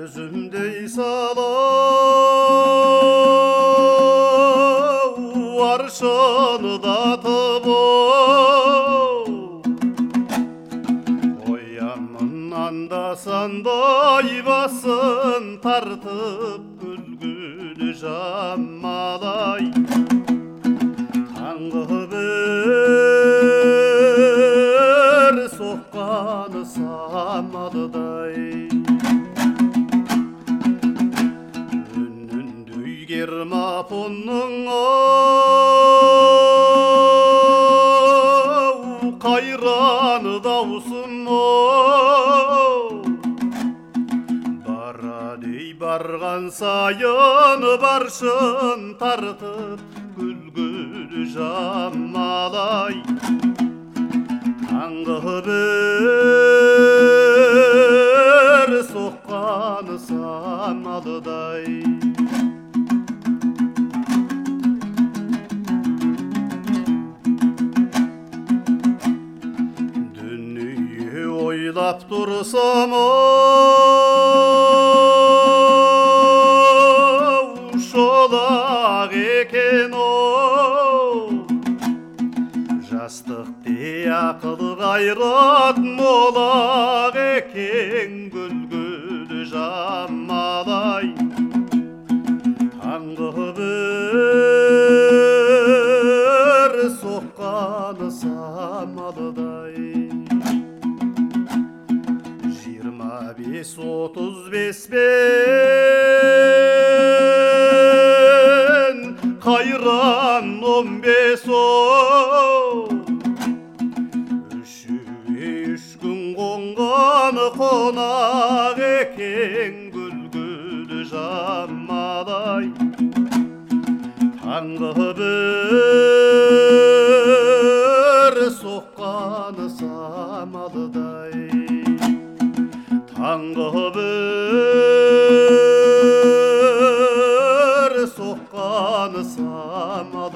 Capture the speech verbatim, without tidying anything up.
Өзімдей салау аршыны датып оямын анда-сандай басын тартып күлгүлі жамалай таңғы бір соққаны самалдай үніндей гермафонның ау қайраны даусым ау барадей барған сайын баршын тартып күлгүлі жамалай таңғы бір соққаны самалдай дүние ойлап тұрсам ау шолақ екен оу жастықте ақыл қайрат молақ екен күлгүлі жамалай таңғы бір соққаны самалдай жиырма бес отыз беспен қайран он бес оу үшеуе үш күн қонған қонақ екен күлгүлі жамалай таңғы бір соққаны самалдай таңғы бір соққаны самалдай